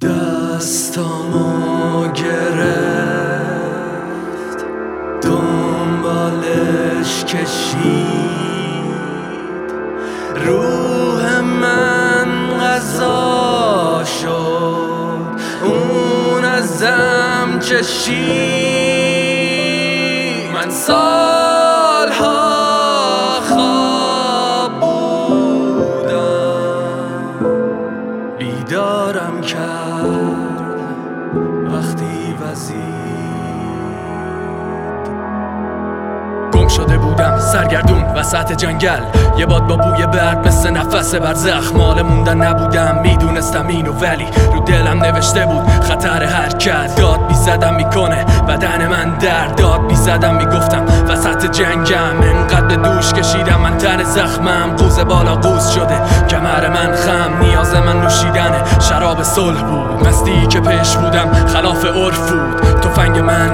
دستامو گرفت دنبالش کشید روح من غذا شد اون ازم چشید من سالها خواب بودم بیدارم کرد وقتی وزید گم شده بودم سرگردون وسط جنگل یه باد با بوی برگ مثل نفس بر زخم مال موندن نبودم میدونستم اینو ولی رو دلم نوشته بود خطر حرکت داد میزدم میکنه بدن من درد داد میزدم میگفتم وسط جنگم انقدر به دوش کشیدم من تن زخمم قوز بالا قوز شده کمر من خم نیاز من نوشیدن شراب صلح بود مستی که پیش بودم خلاف عرف بود تفنگ من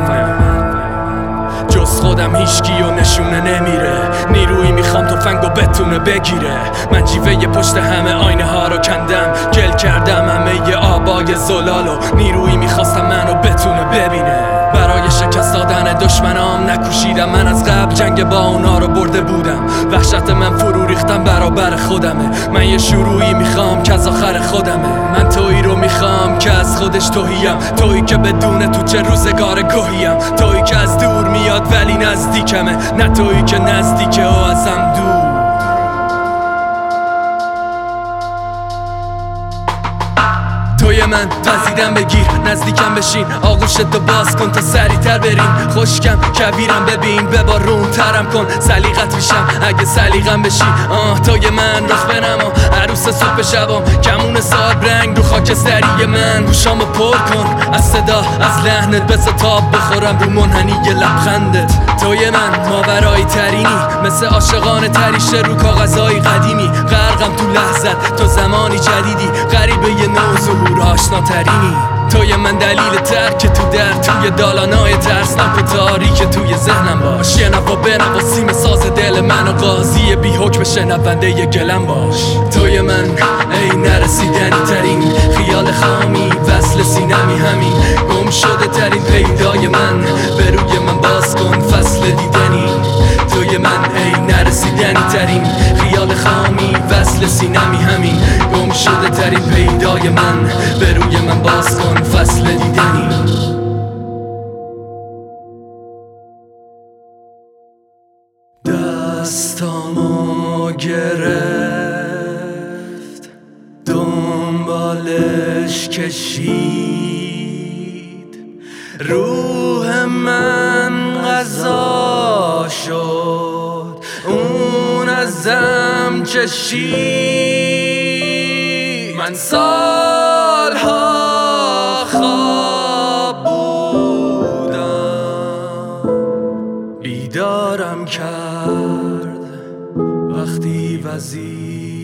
جز خودم هیچکی و نشونه نمیره نیرویی میخوام تفنگو بتونه بگیره من جیوه پشت همه آینه ها رو کندم گل کردم همه ی آبای زلالو نیرویی میخواستم منو بتونه ببینه برای شکست دادن دشمنام نکوشیدم من از قبل جنگ با اونا رو برده بودم وحشت من فرو ریختم برابر خودمه من یه شروعی میخوام که از آخر خودمه من تویی رو میخوام که از خودش توهیم تویی که بدون تو چه روزگار گوهیم تویی که از دور میاد ولی نزدیکمه نه تویی که نزدیکه و ازم دور توی من وزیدم بگیر نزدیکم بشین آغوشتو باز کن تا سریعتر بریم خشکم کبیرم ببین ببارون ترم کن سلیقت میشم اگه سلیقم بشی توی من رخ بنما عروس صبح شبام کمون ساد رنگ رو خاکستری من گوشامو پر کن از صدا از لحنت به ستاب بخورم رو منحنی لبخندت توی من ماورایی ترینی مثل عاشقان تریشه رو کاغذهای قدیمی غرقم تو لحظت تو زمانی جدیدی غریبه یه نو ظهور آشناترینی توی من دلیل ترک تو در توی دالانای ترسناک و تاریک توی ذهنم باش یه نوا بنوا سیم ساز دل من و قاضی بی حکم شنونده ی گلم باش توی من ای نرسیدنی ترین خیال خامی وصل سینمی همین گم شده ترین پیدای من به روی من باز کن فصل دیدنی توی من ای نرسیدنی ترین خیال خامی وصل سینمی همین گم شده ترین پیدای من به روی من باز کن فصل دیدنی دستامو گرفت دنبالش کشید روح من غذا شد اون ازم چشید من سالها خواب بودم بیدارم کرد وقتی وزید